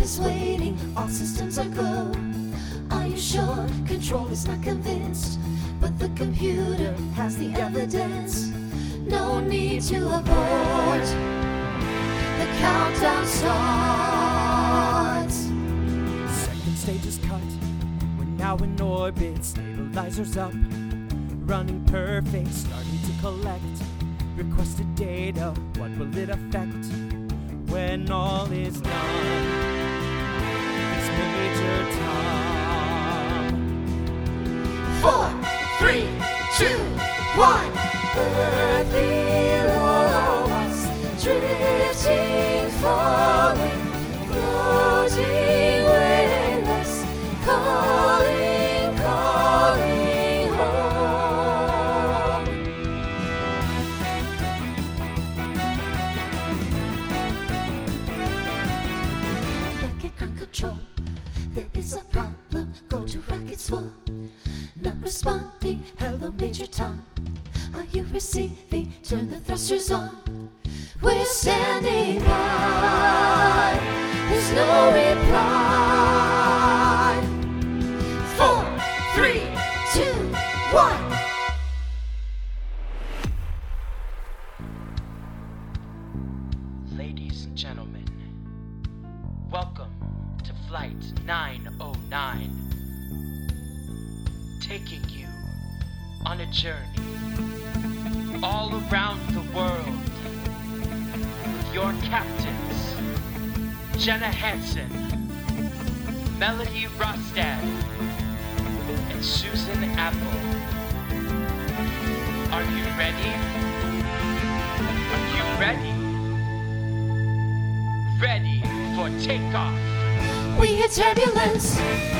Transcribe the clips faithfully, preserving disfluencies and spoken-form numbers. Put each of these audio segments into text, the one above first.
is waiting, all systems are go. Are you sure? Control is not convinced, but the computer has the evidence. No need to abort. The countdown starts. Second stage is cut. We're now in orbit. Stabilizers up. Running perfect. Starting to collect requested data. What will it affect when all is done? It's Major Tom. Four, three, two, one. Earth below us, drifting, falling, floating, weightless, calling, calling home. Rocket ground control, there is a problem. Go to rocket swap. Not responding. Hello, Major Tom. Are you receiving? Turn the thrusters on. We're standing by. There's no reply. Four, three, two, one. Ladies and gentlemen, welcome to Flight nine oh nine, taking you on a journey all around the world with your captains, Jenna Hansen, Melody Rostad, and Susan Apple. Are you ready? Are you ready? Ready for takeoff. We hit turbulence.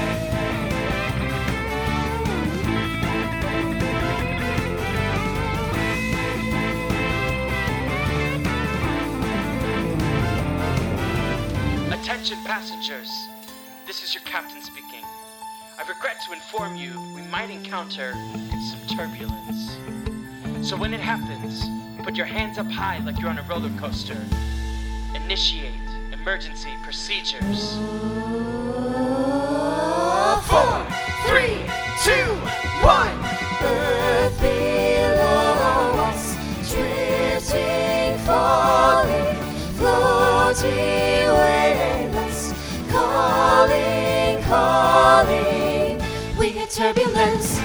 Attention passengers, this is your captain speaking. I regret to inform you we might encounter some turbulence. So when it happens, put your hands up high like you're on a roller coaster. Initiate emergency procedures. Four, three, two, one. Earth below us, drifting, falling, floating, weightless, calling, calling. We hit turbulence.